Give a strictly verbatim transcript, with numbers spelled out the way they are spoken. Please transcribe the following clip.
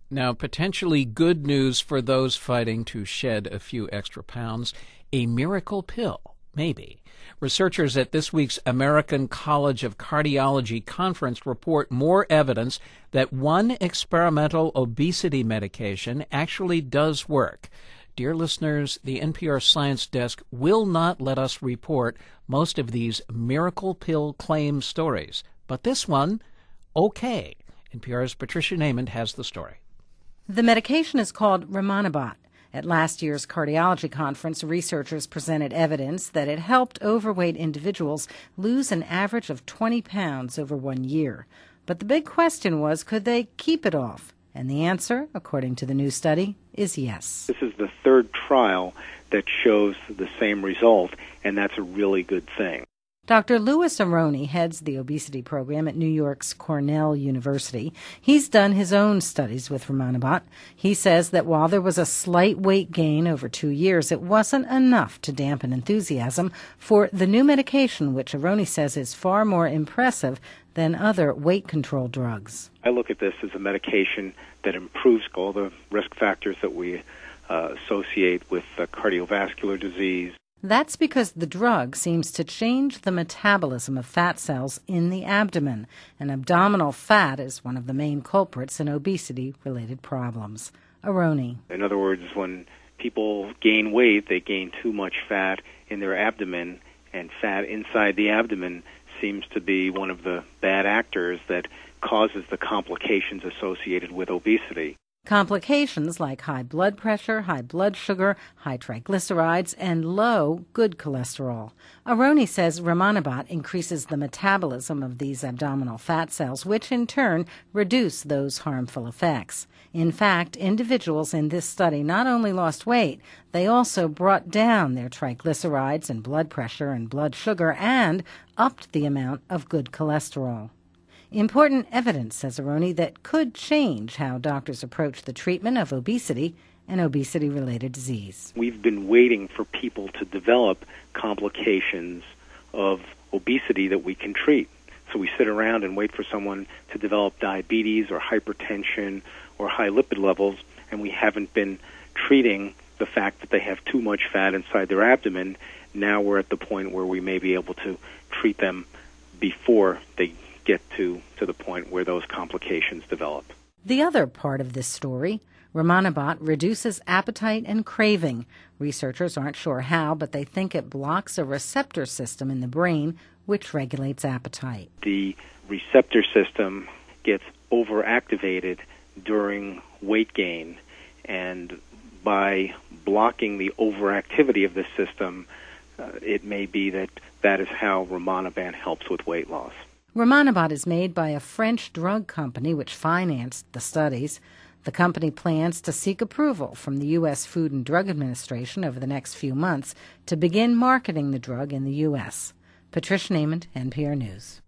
Now, potentially good news for those fighting to shed a few extra pounds, a miracle pill, maybe. Researchers at this week's American College of Cardiology conference report more evidence that one experimental obesity medication actually does work. Dear listeners, the N P R Science Desk will not let us report most of these miracle pill claim stories. But this one, okay. N P R's Patricia Naiman has the story. The medication is called Rimonabant. At last year's cardiology conference, researchers presented evidence that it helped overweight individuals lose an average of twenty pounds over one year. But the big question was, could they keep it off? And the answer, according to the new study, is yes. This is the third trial that shows the same result, and that's a really good thing. Doctor Louis Aronne heads the obesity program at New York's Cornell University. He's done his own studies with Rimonabant. He says that while there was a slight weight gain over two years, it wasn't enough to dampen enthusiasm for the new medication, which Aronne says is far more impressive than other weight control drugs. I look at this as a medication that improves all the risk factors that we uh, associate with uh, cardiovascular disease. That's because the drug seems to change the metabolism of fat cells in the abdomen, and abdominal fat is one of the main culprits in obesity-related problems. Aronne. In other words, when people gain weight, they gain too much fat in their abdomen, and fat inside the abdomen seems to be one of the bad actors that causes the complications associated with obesity. Complications like high blood pressure, high blood sugar, high triglycerides, and low good cholesterol. Aronne says Rimonabant increases the metabolism of these abdominal fat cells, which in turn reduce those harmful effects. In fact, individuals in this study not only lost weight, they also brought down their triglycerides and blood pressure and blood sugar and upped the amount of good cholesterol. Important evidence, says Aronne, that could change how doctors approach the treatment of obesity and obesity-related disease. We've been waiting for people to develop complications of obesity that we can treat. So we sit around and wait for someone to develop diabetes or hypertension or high lipid levels, and we haven't been treating the fact that they have too much fat inside their abdomen. Now we're at the point where we may be able to treat them before they get to, to the point where those complications develop. The other part of this story, Rimonabant reduces appetite and craving. Researchers aren't sure how, but they think it blocks a receptor system in the brain which regulates appetite. The receptor system gets overactivated during weight gain, and by blocking the overactivity of this system, uh, it may be that that is how Rimonabant helps with weight loss. Rimonabant is made by a French drug company which financed the studies. The company plans to seek approval from the U S Food and Drug Administration over the next few months to begin marketing the drug in the U S Patricia Naiman, N P R News.